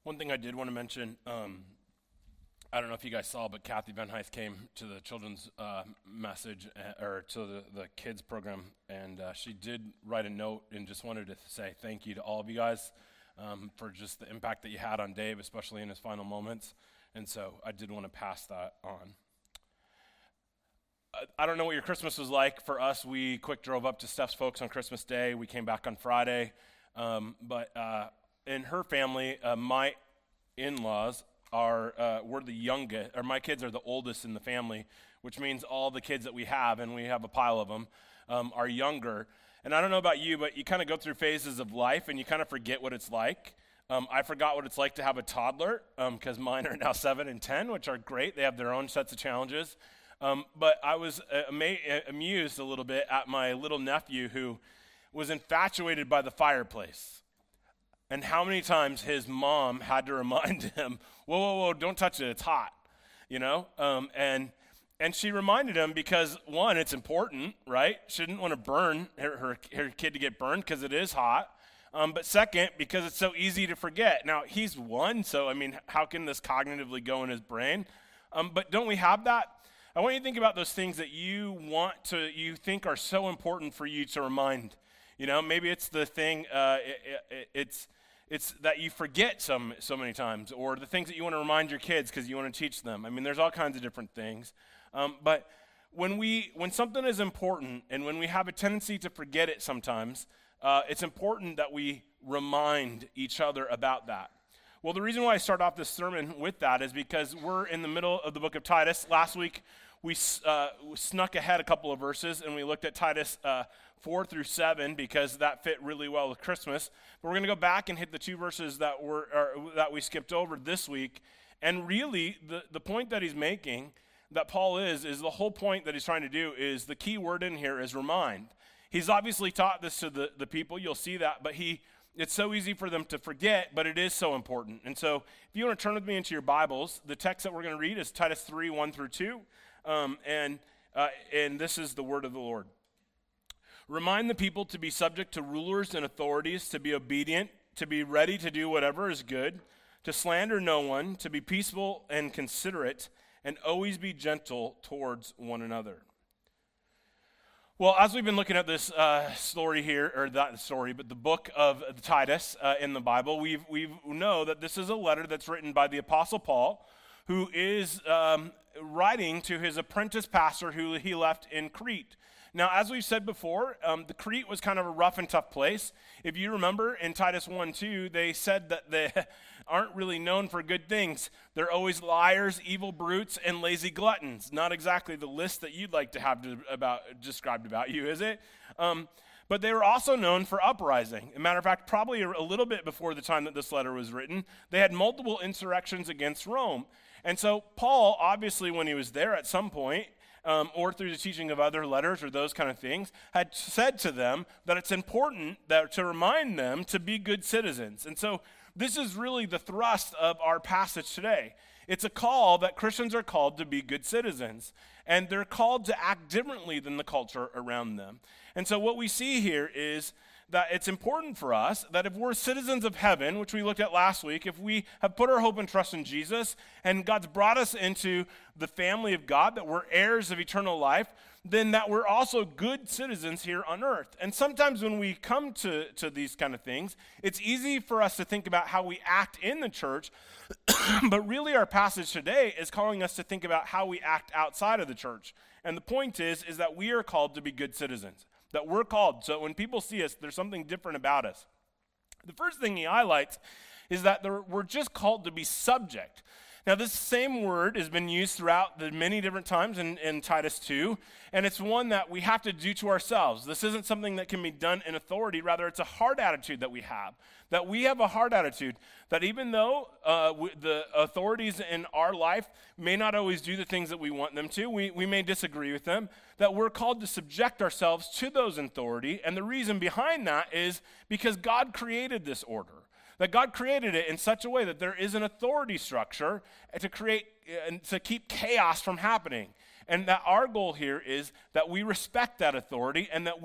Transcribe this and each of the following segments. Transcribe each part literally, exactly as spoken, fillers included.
One thing I did want to mention, um, I don't know if you guys saw, but Kathy Van Heist came to the children's uh, message, uh, or to the, the kids program, and uh, she did write a note and just wanted to say thank you to all of you guys um, for just the impact that you had on Dave, especially in his final moments. And so I did want to pass that on. I, I don't know what your Christmas was like. For us, we quick drove up to Steph's folks on Christmas Day. We came back on Friday. Um, but uh, in her family, uh, my in-laws are, uh, we're the youngest, or my kids are the oldest in the family, which means all the kids that we have, and we have a pile of them, um, are younger. And I don't know about you, but you kind of go through phases of life, and you kind of forget what it's like. Um, I forgot what it's like to have a toddler, because um, mine are now seven and ten, which are great. They have their own sets of challenges. Um, but I was uh, ama- amused a little bit at my little nephew who was infatuated by the fireplace. And how many times his mom had to remind him, whoa, whoa, whoa, don't touch it, it's hot, you know? Um, and and she reminded him because, one, it's important, right? She didn't want to burn her, her, her kid to get burned because it is hot. Um, but second, because it's so easy to forget. Now, he's one, so, I mean, how can this cognitively go in his brain? Um, but don't we have that? I want you to think about those things that you want to, you think are so important for you to remind. You know, maybe it's the thing, uh, it, it, it's it's that you forget some so many times, or the things that you want to remind your kids because you want to teach them. I mean, there's all kinds of different things. Um, but when we when something is important, and when we have a tendency to forget it sometimes, uh, it's important that we remind each other about that. Well, the reason why I start off this sermon with that is because we're in the middle of the book of Titus. Last week, we uh, snuck ahead a couple of verses, and we looked at Titus uh, four through seven because that fit really well with Christmas. But we're going to go back and hit the two verses that were or, that we skipped over this week. And really, the, the point that he's making, that Paul is, is the whole point that he's trying to do is the key word in here is remind. He's obviously taught this to the, the people. You'll see that. But he it's so easy for them to forget, but it is so important. And so if you want to turn with me into your Bibles, the text that we're going to read is Titus three, one through two. Um, and uh, and this is the word of the Lord. Remind the people to be subject to rulers and authorities, to be obedient, to be ready to do whatever is good, to slander no one, to be peaceful and considerate, and always be gentle towards one another. Well, as we've been looking at this uh, story here, or that story, but the book of Titus uh, in the Bible, we we know that this is a letter that's written by the Apostle Paul, who is um, writing to his apprentice pastor who he left in Crete. Now, as we've said before, um, the Crete was kind of a rough and tough place. If you remember in Titus one two, they said that they aren't really known for good things. They're always liars, evil brutes, and lazy gluttons. Not exactly the list that you'd like to have to, about described about you, is it? Um, but they were also known for uprising. As a matter of fact, probably a little bit before the time that this letter was written, they had multiple insurrections against Rome. And so Paul, obviously, when he was there at some point, Um, or through the teaching of other letters or those kind of things, had said to them that it's important that to remind them to be good citizens. And so this is really the thrust of our passage today. It's a call that Christians are called to be good citizens, and they're called to act differently than the culture around them. And so what we see here is that it's important for us that if we're citizens of heaven, which we looked at last week, if we have put our hope and trust in Jesus, and God's brought us into the family of God, that we're heirs of eternal life, then that we're also good citizens here on earth. And sometimes when we come to, to these kind of things, it's easy for us to think about how we act in the church, but really our passage today is calling us to think about how we act outside of the church. And the point is, is that we are called to be good citizens. That we're called. So when people see us, there's something different about us. The first thing he highlights is that we're just called to be subject. Now, this same word has been used throughout the many different times in, in Titus two, and it's one that we have to do to ourselves. This isn't something that can be done in authority. Rather, it's a heart attitude that we have. That we have a heart attitude that even though uh, we, the authorities in our life may not always do the things that we want them to, we, we may disagree with them, that we're called to subject ourselves to those in authority. And the reason behind that is because God created this order. That God created it in such a way that there is an authority structure to create and to keep chaos from happening. And that our goal here is that we respect that authority and that we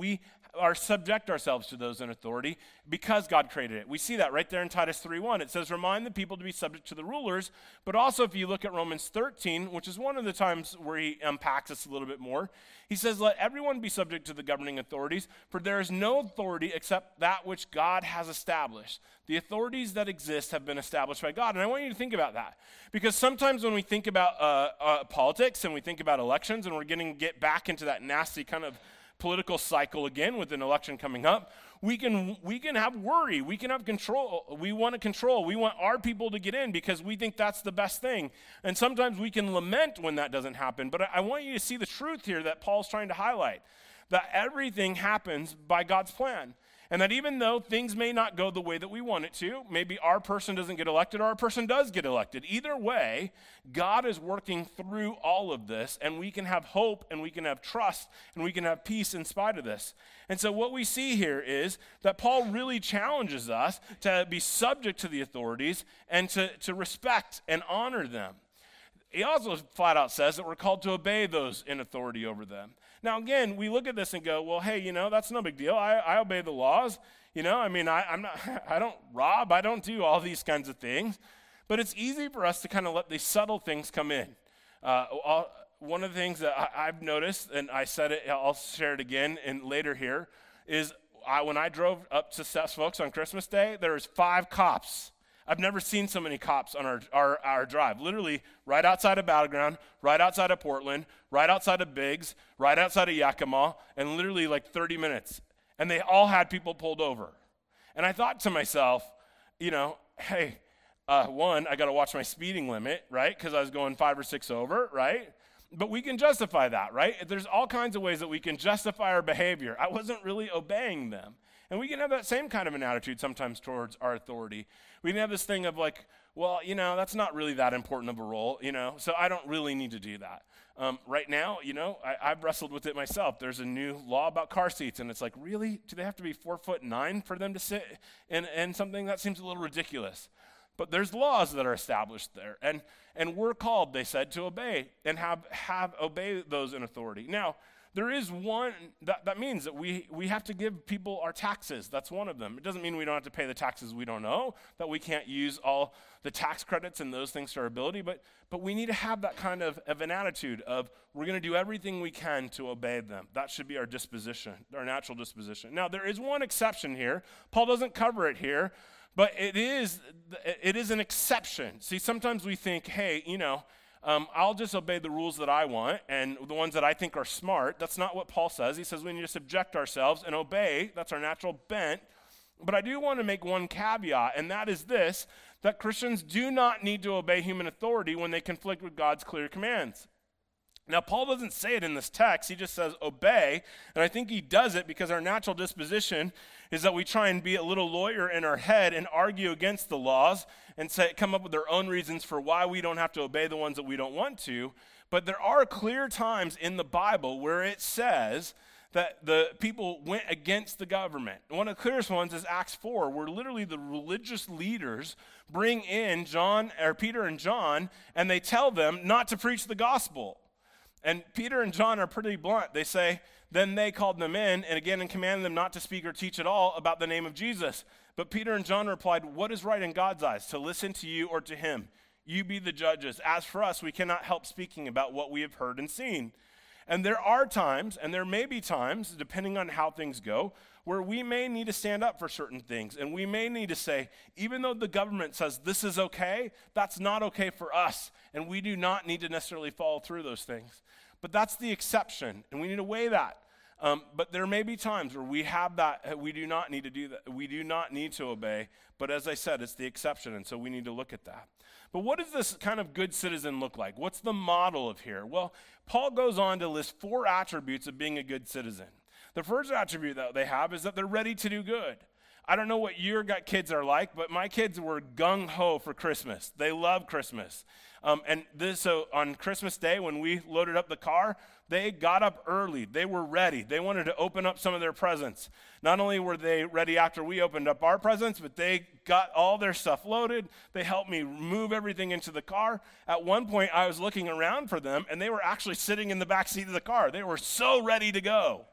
are subject ourselves to those in authority because God created it. We see that right there in Titus three one. It says, remind the people to be subject to the rulers. But also if you look at Romans thirteen, which is one of the times where he unpacks this a little bit more, he says, let everyone be subject to the governing authorities, for there is no authority except that which God has established. The authorities that exist have been established by God. And I want you to think about that. Because sometimes when we think about uh, uh, politics and we think about elections and we're getting get back into that nasty kind of political cycle again with an election coming up, we can we can have worry, we can have control, we want to control, we want our people to get in because we think that's the best thing. And sometimes we can lament when that doesn't happen. But I, I want you to see the truth here that Paul's trying to highlight, that everything happens by God's plan. And that even though things may not go the way that we want it to, maybe our person doesn't get elected or our person does get elected. Either way, God is working through all of this, and we can have hope, and we can have trust, and we can have peace in spite of this. And so what we see here is that Paul really challenges us to be subject to the authorities and to, to respect and honor them. He also flat out says that we're called to obey those in authority over them. Now, again, we look at this and go, well, hey, you know, that's no big deal. I, I obey the laws. You know, I mean, I, I'm not, I don't rob. I don't do all these kinds of things. But it's easy for us to kind of let these subtle things come in. Uh, all, one of the things that I, I've noticed, and I said it, I'll share it again and later here, is I, when I drove up to Steps Folks on Christmas Day, there was five cops. I've never seen so many cops on our, our, our drive. Literally right outside of Battleground, right outside of Portland, right outside of Biggs, right outside of Yakima, and literally like thirty minutes. And they all had people pulled over. And I thought to myself, you know, hey, uh, one, I got to watch my speeding limit, right? Because I was going five or six over, right? But we can justify that, right? There's all kinds of ways that we can justify our behavior. I wasn't really obeying them. And we can have that same kind of an attitude sometimes towards our authority. We can have this thing of like, well, you know, that's not really that important of a role, you know, so I don't really need to do that. Um, right now, you know, I, I've wrestled with it myself. There's a new law about car seats, and it's like, really? Do they have to be four foot nine for them to sit in, in something? That seems a little ridiculous. But there's laws that are established there, and and we're called, they said, to obey and have have obey those in authority. Now, there is one, that, that means that we, we have to give people our taxes. That's one of them. It doesn't mean we don't have to pay the taxes we don't owe, that we can't use all the tax credits and those things to our ability, but, but we need to have that kind of, of an attitude of we're going to do everything we can to obey them. That should be our disposition, our natural disposition. Now, there is one exception here. Paul doesn't cover it here, but it is it is an exception. See, sometimes we think, hey, you know, Um, I'll just obey the rules that I want and the ones that I think are smart. That's not what Paul says. He says we need to subject ourselves and obey. That's our natural bent. But I do want to make one caveat, and that is this, that Christians do not need to obey human authority when they conflict with God's clear commands. Now, Paul doesn't say it in this text. He just says obey, and I think he does it because our natural disposition is that we try and be a little lawyer in our head and argue against the laws and say, come up with their own reasons for why we don't have to obey the ones that we don't want to. But there are clear times in the Bible where it says that the people went against the government. One of the clearest ones is Acts four, where literally the religious leaders bring in John or Peter and John, and they tell them not to preach the gospel. And Peter and John are pretty blunt. They say, then they called them in, and again, and commanded them not to speak or teach at all about the name of Jesus. But Peter and John replied, what is right in God's eyes, to listen to you or to him? You be the judges. As for us, we cannot help speaking about what we have heard and seen. And there are times, and there may be times, depending on how things go, where we may need to stand up for certain things. And we may need to say, even though the government says this is okay, that's not okay for us. And we do not need to necessarily follow through those things. But that's the exception, and we need to weigh that. Um, but there may be times where we have that, we do not need to do that. We do not need to obey. But as I said, it's the exception, and so we need to look at that. But what does this kind of good citizen look like? What's the model of here? Well, Paul goes on to list four attributes of being a good citizen. The first attribute that they have is that they're ready to do good. I don't know what your kids are like, but my kids were gung-ho for Christmas. They love Christmas. Um, and this, so on Christmas Day, when we loaded up the car, they got up early. They were ready. They wanted to open up some of their presents. Not only were they ready after we opened up our presents, but they got all their stuff loaded. They helped me move everything into the car. At one point, I was looking around for them, and they were actually sitting in the back seat of the car. They were so ready to go.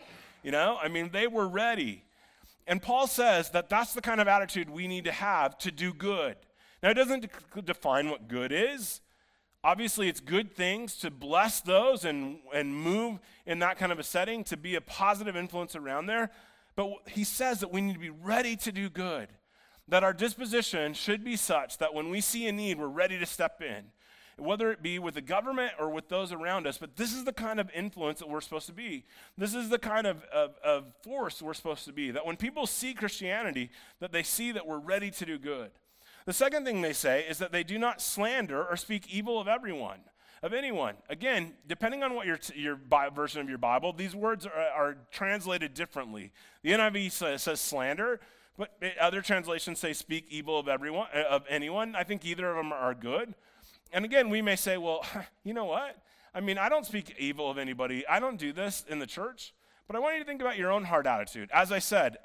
You know, I mean, they were ready. And Paul says that that's the kind of attitude we need to have to do good. Now, it doesn't de- define what good is. Obviously, it's good things to bless those and, and move in that kind of a setting, to be a positive influence around there. But he says that we need to be ready to do good, that our disposition should be such that when we see a need, we're ready to step in, whether it be with the government or with those around us. But this is the kind of influence that we're supposed to be. This is the kind of, of, of force we're supposed to be, that when people see Christianity, that they see that we're ready to do good. The second thing they say is that they do not slander or speak evil of everyone, of anyone. Again, depending on what your your Bible, version of your Bible, these words are, are translated differently. The N I V says, says slander, but other translations say speak evil of everyone, of anyone. I think either of them are good. And again, we may say, well, you know what? I mean, I don't speak evil of anybody. I don't do this in the church. But I want you to think about your own heart attitude. As I said,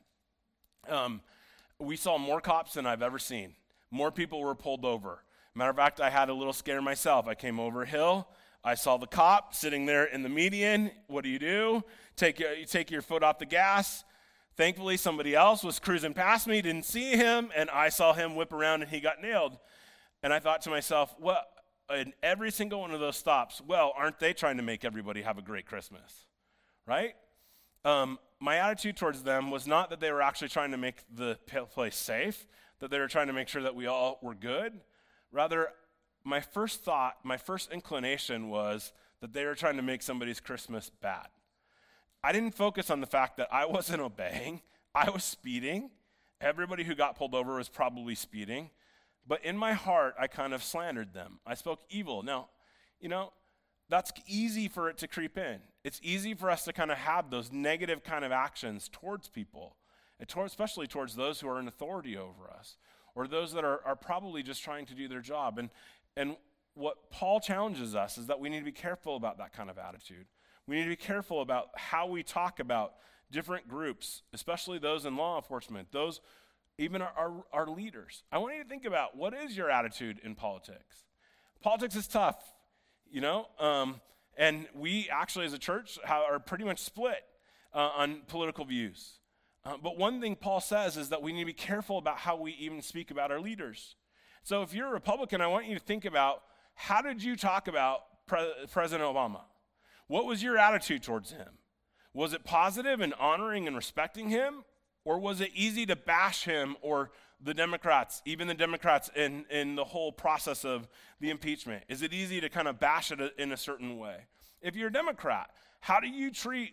um, we saw more cops than I've ever seen. More people were pulled over. Matter of fact, I had a little scare myself. I came over a hill. I saw the cop sitting there in the median. What do you do? Take, you take your foot off the gas. Thankfully, somebody else was cruising past me, didn't see him, and I saw him whip around and he got nailed. And I thought to myself, well, in every single one of those stops, well, aren't they trying to make everybody have a great Christmas, right? Um, my attitude towards them was not that they were actually trying to make the place safe, that they were trying to make sure that we all were good. Rather, my first thought, my first inclination was that they were trying to make somebody's Christmas bad. I didn't focus on the fact that I wasn't obeying. I was speeding. Everybody who got pulled over was probably speeding. But in my heart, I kind of slandered them. I spoke evil. Now, you know, that's easy for it to creep in. It's easy for us to kind of have those negative kind of actions towards people, and toward, especially towards those who are in authority over us, or those that are, are probably just trying to do their job. And, and what Paul challenges us is that we need to be careful about that kind of attitude. We need to be careful about how we talk about different groups, especially those in law enforcement, those even our, our, our leaders. I want you to think about, what is your attitude in politics? Politics is tough, you know, um, and we actually as a church are pretty much split uh, on political views. Uh, but one thing Paul says is that we need to be careful about how we even speak about our leaders. So if you're a Republican, I want you to think about, how did you talk about Pre- President Obama? What was your attitude towards him? Was it positive and honoring and respecting him? Or was it easy to bash him or the Democrats, even the Democrats in, in the whole process of the impeachment? Is it easy to kind of bash it in a certain way? If you're a Democrat, how do you treat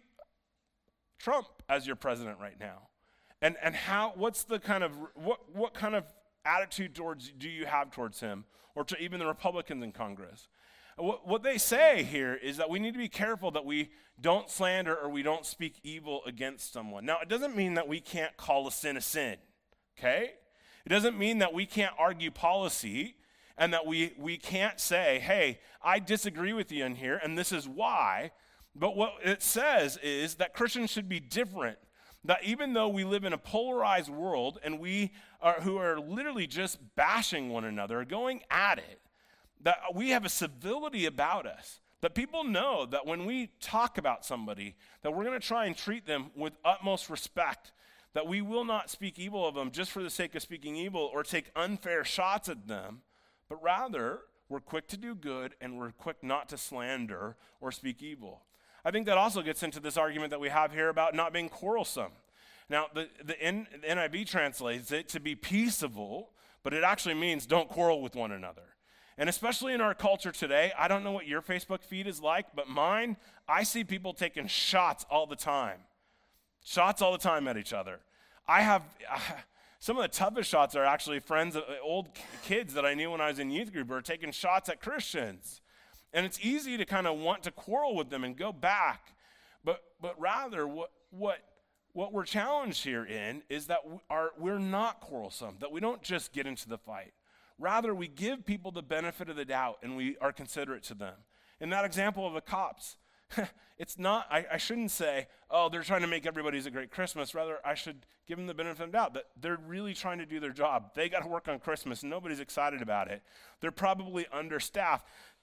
Trump as your president right now? And and how, what's the kind of, what, what kind of attitude towards do you have towards him, or to even the Republicans in Congress? What, what they say here is that we need to be careful that we don't slander or we don't speak evil against someone. Now, it doesn't mean that we can't call a sin a sin, okay? It doesn't mean that we can't argue policy and that we, we can't say, hey, I disagree with you in here and this is why. But what it says is that Christians should be different. That even though we live in a polarized world and we are who are literally just bashing one another, going at it, that we have a civility about us, that people know that when we talk about somebody, that we're going to try and treat them with utmost respect, that we will not speak evil of them just for the sake of speaking evil or take unfair shots at them, but rather we're quick to do good and we're quick not to slander or speak evil. I think that also gets into this argument that we have here about not being quarrelsome. Now, the, the, N, the N I V translates it to be peaceable, but it actually means don't quarrel with one another. And especially in our culture today, I don't know what your Facebook feed is like, but mine, I see people taking shots all the time. Shots all the time at each other. I have, uh, some of the toughest shots are actually friends, uh, old kids that I knew when I was in youth group who are taking shots at Christians. And it's easy to kind of want to quarrel with them and go back. But but rather, what what what we're challenged here in is that we are, we're not quarrelsome, that we don't just get into the fight. Rather, we give people the benefit of the doubt and we are considerate to them. In that example of the cops, it's not, I, I shouldn't say, oh, they're trying to make everybody's a great Christmas. Rather, I should give them the benefit of the doubt that they're really trying to do their job. They got to work on Christmas and nobody's excited about it. They're probably understaffed.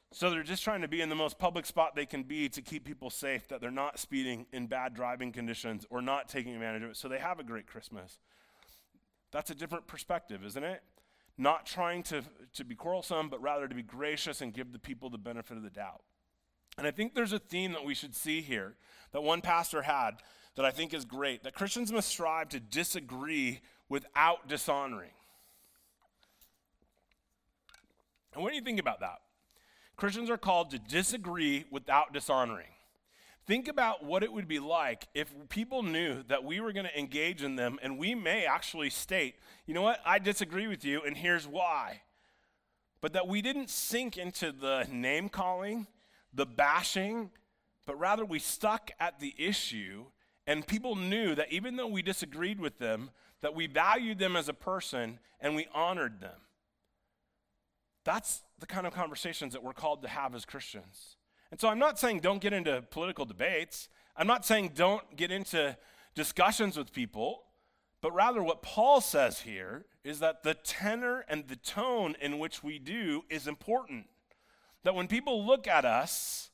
So they're just trying to be in the most public spot they can be to keep people safe, that they're not speeding in bad driving conditions or not taking advantage of it. So they have a great Christmas. That's a different perspective, isn't it? Not trying to, to be quarrelsome, but rather to be gracious and give the people the benefit of the doubt. And I think there's a theme that we should see here that one pastor had that I think is great, that Christians must strive to disagree without dishonoring. And what do you think about that? Christians are called to disagree without dishonoring. Think about what it would be like if people knew that we were going to engage in them, and we may actually state, you know what, I disagree with you, and here's why. But that we didn't sink into the name calling, the bashing, but rather we stuck at the issue, and people knew that even though we disagreed with them, that we valued them as a person and we honored them. That's the kind of conversations that we're called to have as Christians. And so I'm not saying don't get into political debates. I'm not saying don't get into discussions with people, but rather what Paul says here is that the tenor and the tone in which we do is important. That when people look at us,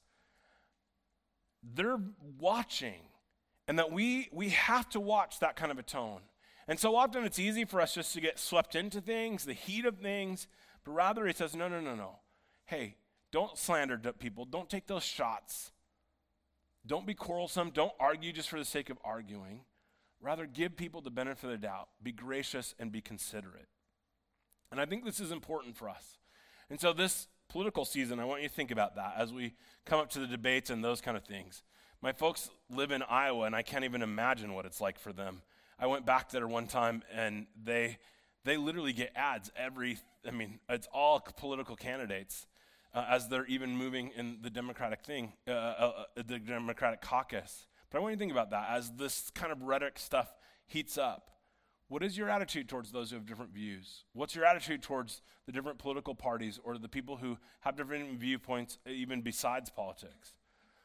they're watching, and that we we have to watch that kind of a tone. And so often it's easy for us just to get swept into things, the heat of things, but rather he says, no, no, no, no. Hey, don't slander people. Don't take those shots. Don't be quarrelsome. Don't argue just for the sake of arguing. Rather, give people the benefit of the doubt. Be gracious and be considerate. And I think this is important for us. And so this political season, I want you to think about that as we come up to the debates and those kind of things. My folks live in Iowa, and I can't even imagine what it's like for them. I went back there one time, and they they literally get ads every, I mean, it's all political candidates uh, as they're even moving in the Democratic thing, uh, uh, the Democratic caucus. But I want you to think about that as this kind of rhetoric stuff heats up. What is your attitude towards those who have different views? What's your attitude towards the different political parties or the people who have different viewpoints even besides politics?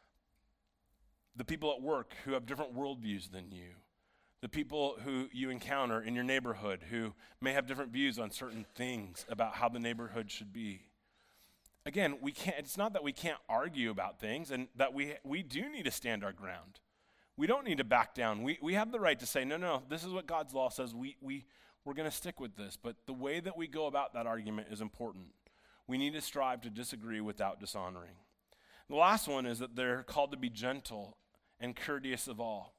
The people at work who have different worldviews than you. The people who you encounter in your neighborhood who may have different views on certain things about how the neighborhood should be. Again, we can't, it's not that we can't argue about things and that we we do need to stand our ground. We don't need to back down. We we have the right to say, no, no, this is what God's law says. We, we, we're going to stick with this. But the way that we go about that argument is important. We need to strive to disagree without dishonoring. The last one is that they're called to be gentle and courteous of all.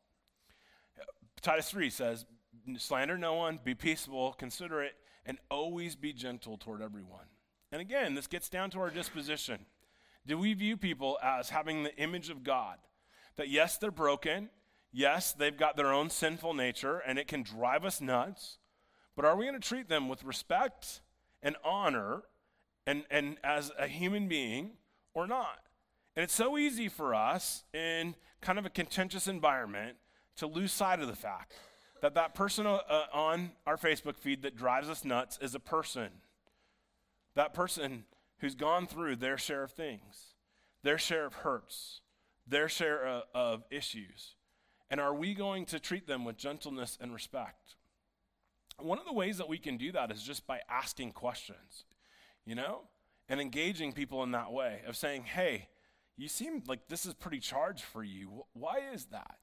Titus three says, slander no one, be peaceable, considerate, and always be gentle toward everyone. And again, this gets down to our disposition. Do we view people as having the image of God? That yes, they're broken. Yes, they've got their own sinful nature, and it can drive us nuts. But are we going to treat them with respect and honor and, and as a human being or not? And it's so easy for us in kind of a contentious environment to lose sight of the fact that that person uh, on our Facebook feed that drives us nuts is a person. That person who's gone through their share of things, their share of hurts, their share of, of issues. And are we going to treat them with gentleness and respect? One of the ways that we can do that is just by asking questions, you know, and engaging people in that way of saying, hey, you seem like this is pretty charged for you. Why is that?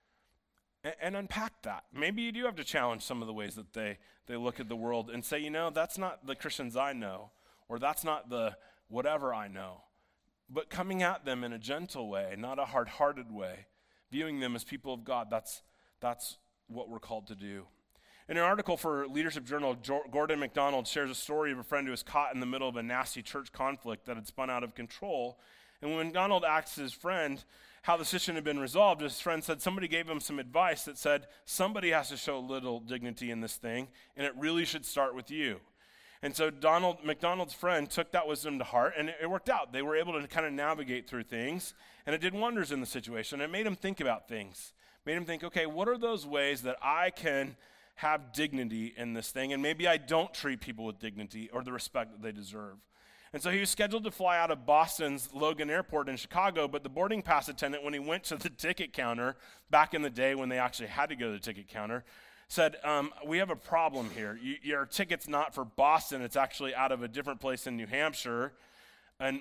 And unpack that. Maybe you do have to challenge some of the ways that they, they look at the world and say, you know, that's not the Christians I know, or that's not the whatever I know. But coming at them in a gentle way, not a hard-hearted way, viewing them as people of God, that's, that's what we're called to do. In an article for Leadership Journal, Gordon MacDonald shares a story of a friend who was caught in the middle of a nasty church conflict that had spun out of control. And when MacDonald asked his friend how the situation had been resolved, his friend said somebody gave him some advice that said, somebody has to show a little dignity in this thing, and it really should start with you. And so Donald MacDonald's friend took that wisdom to heart, and it, it worked out. They were able to kind of navigate through things, and it did wonders in the situation. It made him think about things. Made him think, okay, what are those ways that I can have dignity in this thing, and maybe I don't treat people with dignity or the respect that they deserve. And so he was scheduled to fly out of Boston's Logan Airport in Chicago, but the boarding pass attendant, when he went to the ticket counter, back in the day when they actually had to go to the ticket counter, said, um, we have a problem here. You, your ticket's not for Boston. It's actually out of a different place in New Hampshire. And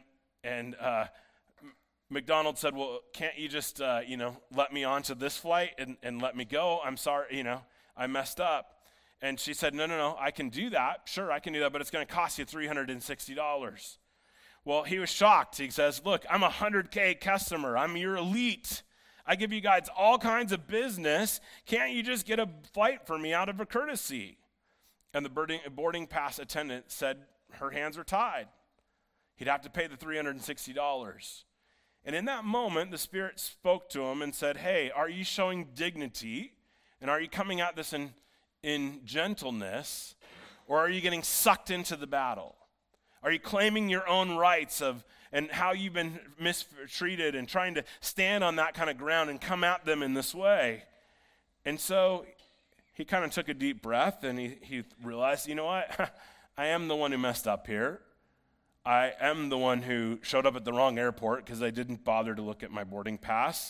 and uh, McDonald said, well, can't you just, uh, you know, let me onto this flight and, and let me go? I'm sorry, you know, I messed up. And she said, no, no, no, I can do that. Sure, I can do that, but it's going to cost you three hundred sixty dollars. Well, he was shocked. He says, look, I'm a one hundred K customer. I'm your elite. I give you guys all kinds of business. Can't you just get a flight for me out of a courtesy? And the boarding, boarding pass attendant said her hands were tied. He'd have to pay the three hundred sixty dollars. And in that moment, the Spirit spoke to him and said, hey, are you showing dignity? And are you coming at this in, in gentleness? Or are you getting sucked into the battle? Are you claiming your own rights of and how you've been mistreated and trying to stand on that kind of ground and come at them in this way? And so he kind of took a deep breath and he, he realized, you know what? I am the one who messed up here. I am the one who showed up at the wrong airport because I didn't bother to look at my boarding pass.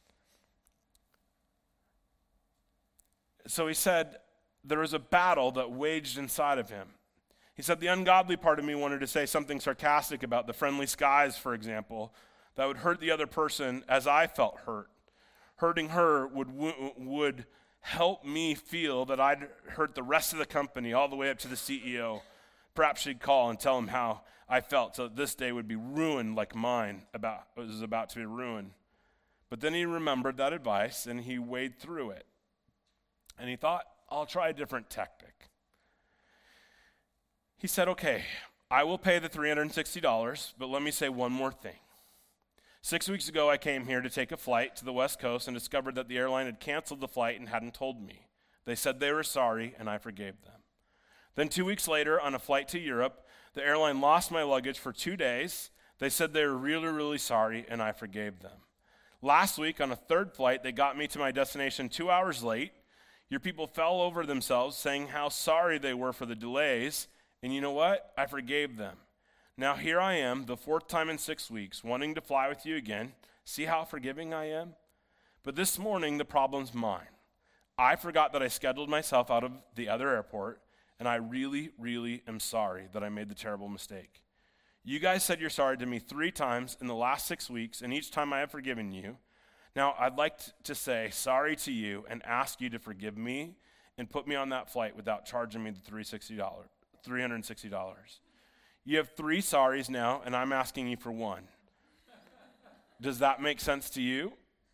So he said there was a battle that waged inside of him. He said the ungodly part of me wanted to say something sarcastic about the friendly skies, for example, that would hurt the other person as I felt hurt. Hurting her would would help me feel that I'd hurt the rest of the company all the way up to the C E O. Perhaps she'd call and tell him how I felt so that this day would be ruined like mine about was about to be ruined. But then he remembered that advice and he waded through it. And he thought, I'll try a different tactic. He said, okay, I will pay the three hundred sixty dollars, but let me say one more thing. Six weeks ago, I came here to take a flight to the West Coast and discovered that the airline had canceled the flight and hadn't told me. They said they were sorry, and I forgave them. Then two weeks later, on a flight to Europe, the airline lost my luggage for two days. They said they were really, really sorry, and I forgave them. Last week, on a third flight, they got me to my destination two hours late. Your people fell over themselves, saying how sorry they were for the delays. And you know what? I forgave them. Now here I am, the fourth time in six weeks, wanting to fly with you again. See how forgiving I am? But this morning, the problem's mine. I forgot that I scheduled myself out of the other airport, and I really, really am sorry that I made the terrible mistake. You guys said you're sorry to me three times in the last six weeks, and each time I have forgiven you. Now, I'd like to say sorry to you and ask you to forgive me and put me on that flight without charging me the three hundred sixty dollars. You have three sorries now, and I'm asking you for one. Does that make sense to you?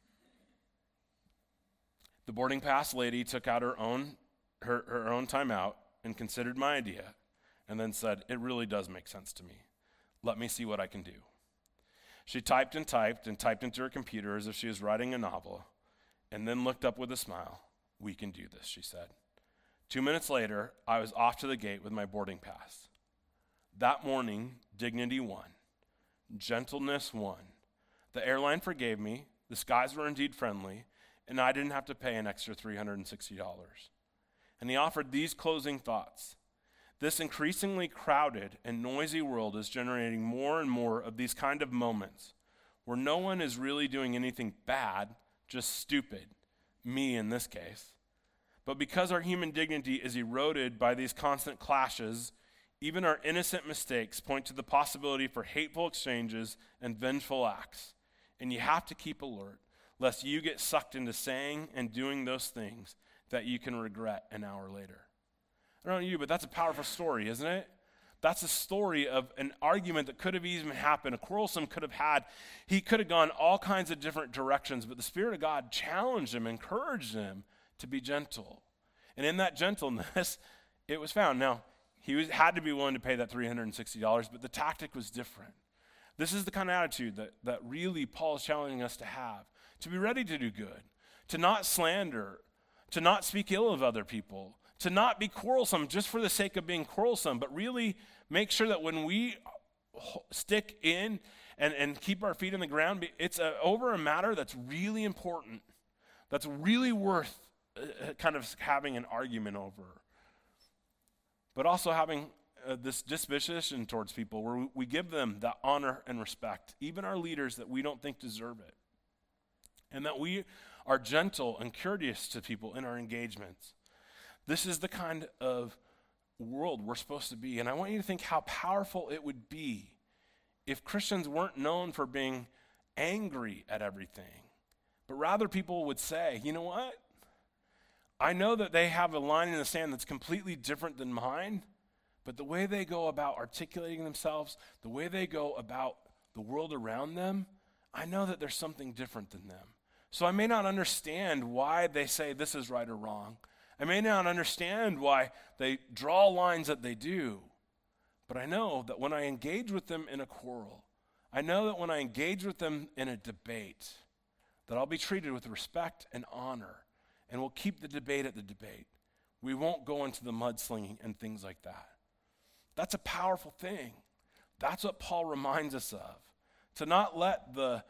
The boarding pass lady took out her own her, her own time out and considered my idea and then said, it really does make sense to me. Let me see what I can do. She typed and typed and typed into her computer as if she was writing a novel and then looked up with a smile. We can do this, she said. Two minutes later, I was off to the gate with my boarding pass. That morning, dignity won. Gentleness won. The airline forgave me, the skies were indeed friendly, and I didn't have to pay an extra three hundred sixty dollars. And he offered these closing thoughts. This increasingly crowded and noisy world is generating more and more of these kind of moments where no one is really doing anything bad, just stupid, me in this case. But because our human dignity is eroded by these constant clashes, even our innocent mistakes point to the possibility for hateful exchanges and vengeful acts. And you have to keep alert, lest you get sucked into saying and doing those things that you can regret an hour later. I don't know you, but that's a powerful story, isn't it? That's a story of an argument that could have even happened. A quarrelsome could have had. He could have gone all kinds of different directions, but the Spirit of God challenged him, encouraged him to be gentle. And in that gentleness, it was found. Now, he was, had to be willing to pay that three hundred sixty dollars, but the tactic was different. This is the kind of attitude that, that really Paul is challenging us to have, to be ready to do good, to not slander, to not speak ill of other people, to not be quarrelsome just for the sake of being quarrelsome, but really make sure that when we stick in and, and keep our feet in the ground, it's a, over a matter that's really important, that's really worth uh, kind of having an argument over. But also having uh, this disposition towards people where we, we give them that honor and respect, even our leaders that we don't think deserve it. And that we are gentle and courteous to people in our engagements. This is the kind of world we're supposed to be. And I want you to think how powerful it would be if Christians weren't known for being angry at everything, but rather people would say, you know what? I know that they have a line in the sand that's completely different than mine, but the way they go about articulating themselves, the way they go about the world around them, I know that there's something different than them. So I may not understand why they say this is right or wrong. I may not understand why they draw lines that they do, but I know that when I engage with them in a quarrel, I know that when I engage with them in a debate, that I'll be treated with respect and honor, and we'll keep the debate at the debate. We won't go into the mudslinging and things like that. That's a powerful thing. That's what Paul reminds us of. To not let the,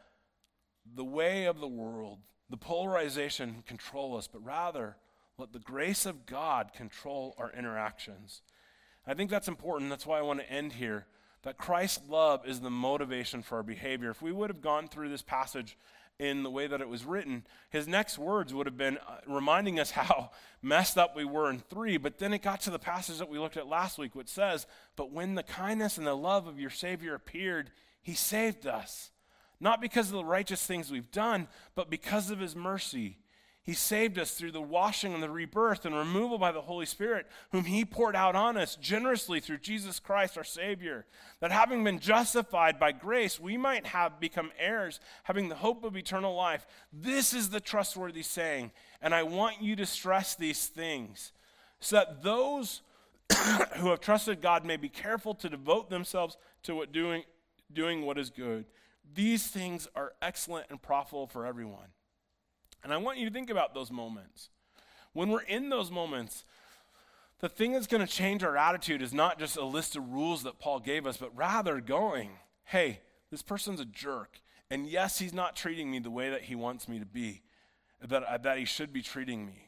the way of the world, the polarization control us, but rather let the grace of God control our interactions. I think that's important. That's why I want to end here, that Christ's love is the motivation for our behavior. If we would have gone through this passage in the way that it was written, his next words would have been uh, reminding us how messed up we were in three, but then it got to the passage that we looked at last week, which says, but when the kindness and the love of your Savior appeared, he saved us, not because of the righteous things we've done, but because of his mercy. He saved us through the washing and the rebirth and removal by the Holy Spirit, whom he poured out on us generously through Jesus Christ our Savior, that having been justified by grace, we might have become heirs, having the hope of eternal life. This is the trustworthy saying, and I want you to stress these things, so that those who have trusted God may be careful to devote themselves to what doing, doing what is good. These things are excellent and profitable for everyone. And I want you to think about those moments. When we're in those moments, the thing that's going to change our attitude is not just a list of rules that Paul gave us, but rather going, hey, this person's a jerk. And yes, he's not treating me the way that he wants me to be, that, uh, that he should be treating me.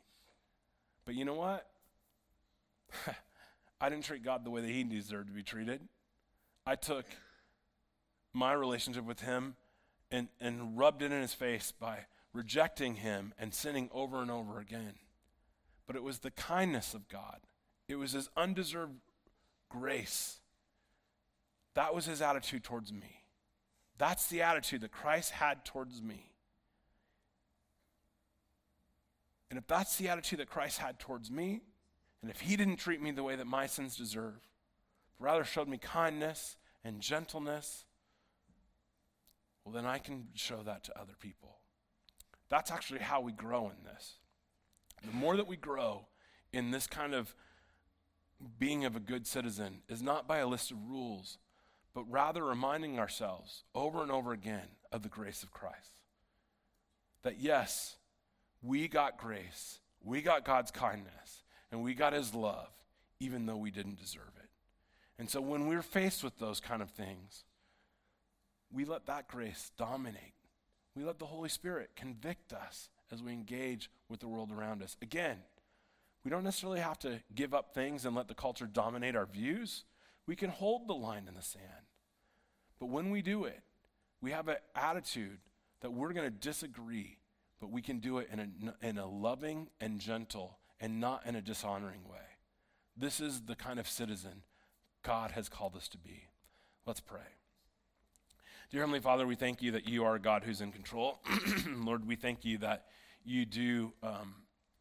But you know what? I didn't treat God the way that he deserved to be treated. I took my relationship with him and, and rubbed it in his face by rejecting him and sinning over and over again. But it was the kindness of God. It was his undeserved grace. That was his attitude towards me. That's the attitude that Christ had towards me. And if that's the attitude that Christ had towards me, and if he didn't treat me the way that my sins deserve, but rather showed me kindness and gentleness, well, then I can show that to other people. That's actually how we grow in this. The more that we grow in this kind of being of a good citizen is not by a list of rules, but rather reminding ourselves over and over again of the grace of Christ. That yes, we got grace, we got God's kindness, and we got his love, even though we didn't deserve it. And so when we're faced with those kind of things, we let that grace dominate. We let the Holy Spirit convict us as we engage with the world around us. Again, we don't necessarily have to give up things and let the culture dominate our views. We can hold the line in the sand. But when we do it, we have an attitude that we're going to disagree, but we can do it in a, in a loving and gentle and not in a dishonoring way. This is the kind of citizen God has called us to be. Let's pray. Dear Heavenly Father, we thank you that you are a God who's in control. Lord, we thank you that you do um,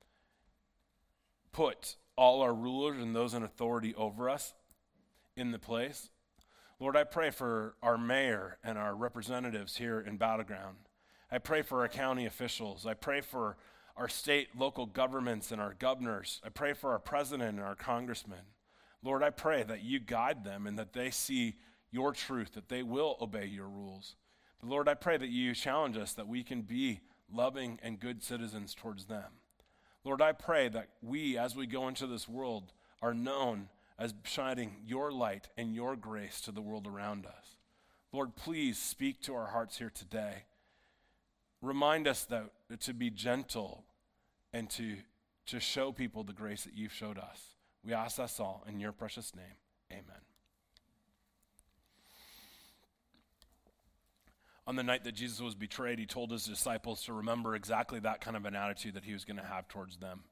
put all our rulers and those in authority over us in the place. Lord, I pray for our mayor and our representatives here in Battleground. I pray for our county officials. I pray for our state, local governments and our governors. I pray for our president and our congressmen. Lord, I pray that you guide them and that they see your truth, that they will obey your rules. But Lord, I pray that you challenge us that we can be loving and good citizens towards them. Lord, I pray that we, as we go into this world, are known as shining your light and your grace to the world around us. Lord, please speak to our hearts here today. Remind us that to be gentle and to, to show people the grace that you've showed us. We ask us all in your precious name. Amen. On the night that Jesus was betrayed, he told his disciples to remember exactly that kind of an attitude that he was going to have towards them.